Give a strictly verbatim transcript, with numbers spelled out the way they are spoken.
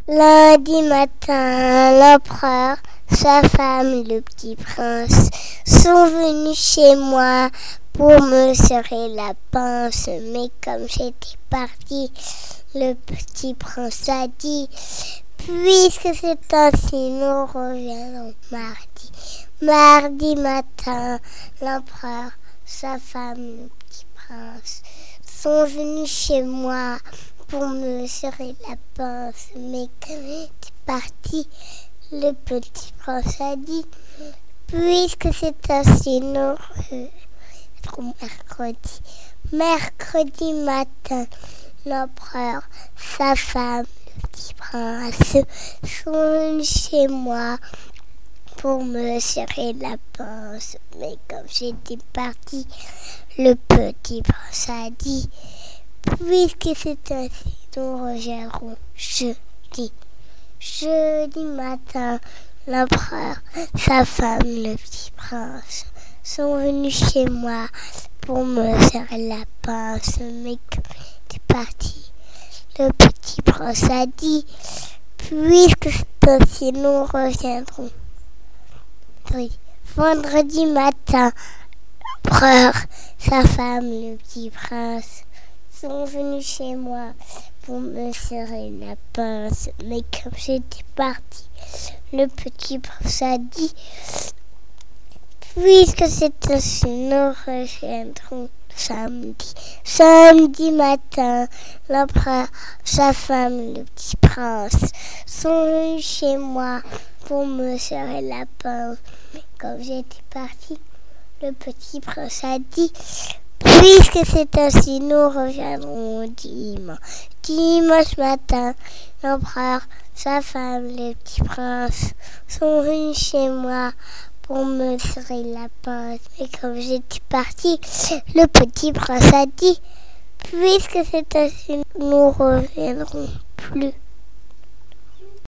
Lundi matin, l'empereur, sa femme, le petit prince, sont venus chez moi pour me serrer la pince. Mais comme j'étais parti, le petit prince a dit: puisque c'est ainsi, nous reviendrons mardi. Mardi matin, l'empereur, sa femme, le petit prince, sont venus chez moi pour me serrer la pince. Mais quand j'étais parti, le petit prince a dit: puisque c'est ainsi, nous reviendrons mercredi. Mercredi matin, l'empereur, sa femme, le petit prince sont venus chez moi pour me serrer la pince. Mais comme j'étais parti, le petit prince a dit: puisque c'est ainsi, nous reviendrons jeudi. Jeudi matin, l'empereur, sa femme, le petit prince sont venus chez moi pour me serrer la pince. Mais comme j'étais parti, le petit prince a dit: puisque c'est ainsi, nous reviendrons vendredi matin. L'empereur, sa femme, le petit prince sont venus chez moi pour me serrer la pince. Mais comme j'étais parti, le petit prince a dit: puisque c'est ainsi, nous reviendrons samedi. Samedi matin, l'empereur, sa femme, le petit prince sont venus chez moi pour me serrer la pince. Mais comme j'étais parti, le petit prince a dit: puisque c'est ainsi, nous reviendrons dimanche. Dimanche matin, l'empereur, sa femme, le petit prince sont venus chez moi pour me serrer la pince. Mais comme j'étais parti, le petit prince a dit: puisque c'est ainsi, nous reviendrons plus.